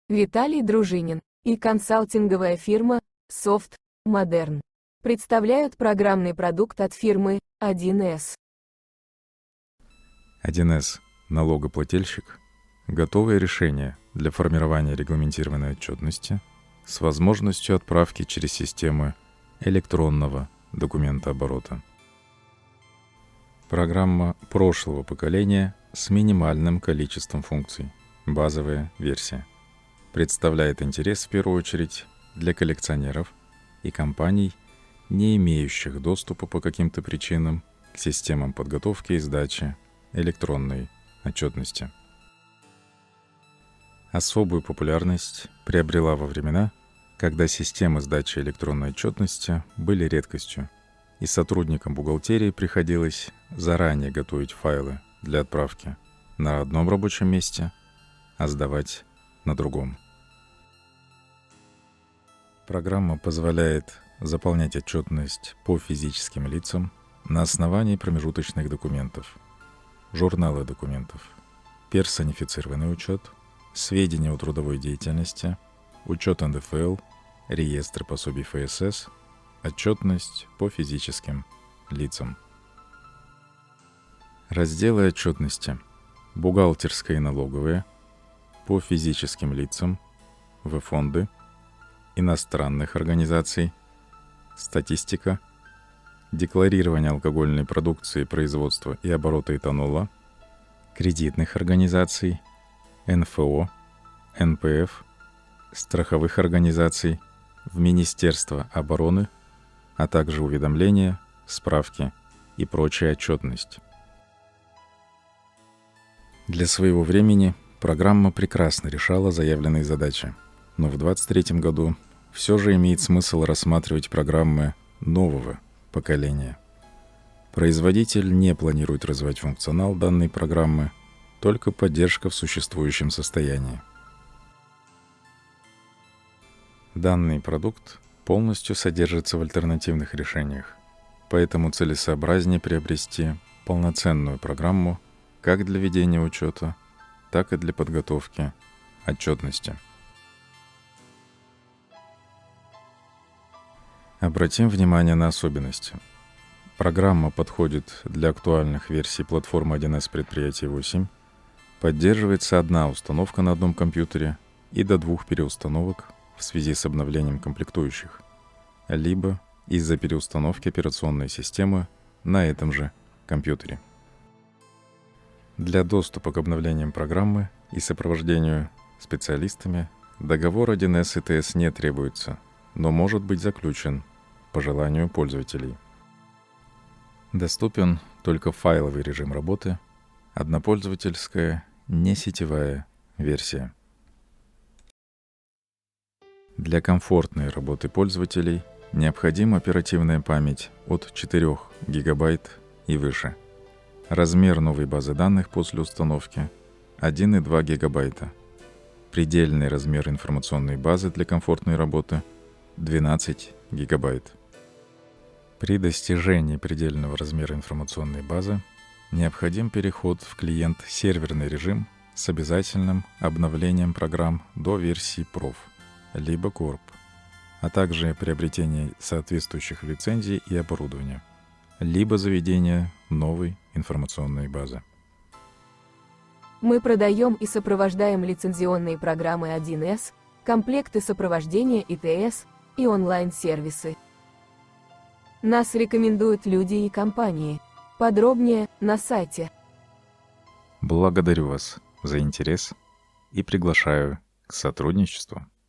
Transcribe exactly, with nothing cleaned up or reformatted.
Виталий Дружинин и консалтинговая фирма Soft Modern представляют программный продукт от фирмы один эс. один эс налогоплательщик – готовое решение для формирования регламентированной отчетности с возможностью отправки через системы электронного документооборота. Программа прошлого поколения с минимальным количеством функций, базовая версия, представляет интерес в первую очередь для коллекционеров и компаний, не имеющих доступа по каким-то причинам к системам подготовки и сдачи электронной отчетности. Особую популярность приобрела во времена, когда системы сдачи электронной отчетности были редкостью, и сотрудникам бухгалтерии приходилось заранее готовить файлы для отправки на одном рабочем месте, а сдавать на другом. Программа позволяет заполнять отчетность по физическим лицам на основании промежуточных документов, журналы документов, персонифицированный учет, сведения о трудовой деятельности, учет эн дэ эф эл, реестр пособий эф эс эс, отчетность по физическим лицам. Разделы отчетности: бухгалтерская и налоговая, по физическим лицам, в фонды, иностранных организаций, статистика, декларирование алкогольной продукции, производства и оборота этанола, кредитных организаций, эн эф о, эн пэ эф, страховых организаций, в Министерство обороны, а также уведомления, справки и прочая отчетность. Для своего времени программа прекрасно решала заявленные задачи, но в двадцать третьем году все же имеет смысл рассматривать программы нового поколения. Производитель не планирует развивать функционал данной программы, только поддержка в существующем состоянии. Данный продукт полностью содержится в альтернативных решениях, поэтому целесообразнее приобрести полноценную программу как для ведения учета, так и для подготовки отчетности. Обратим внимание на особенности. Программа подходит для актуальных версий платформы один эс предприятий восемь, поддерживается одна установка на одном компьютере и до двух переустановок в связи с обновлением комплектующих, либо из-за переустановки операционной системы на этом же компьютере. Для доступа к обновлениям программы и сопровождению специалистами договор один эс и тэ эс не требуется, но может быть заключен по желанию пользователей. Доступен только файловый режим работы, однопользовательская, несетевая версия. Для комфортной работы пользователей необходима оперативная память от четырёх гигабайт и выше. Размер новой базы данных после установки один и два гигабайта. Предельный размер информационной базы для комфортной работы двенадцать гигабайт. При достижении предельного размера информационной базы необходим переход в клиент-серверный режим с обязательным обновлением программ до версии проф, либо Corp, а также приобретение соответствующих лицензий и оборудования, либо заведение новой информационной базы. Мы продаем и сопровождаем лицензионные программы один эс, комплекты сопровождения и тэ эс и онлайн-сервисы. Нас рекомендуют люди и компании. Подробнее на сайте. Благодарю вас за интерес и приглашаю к сотрудничеству.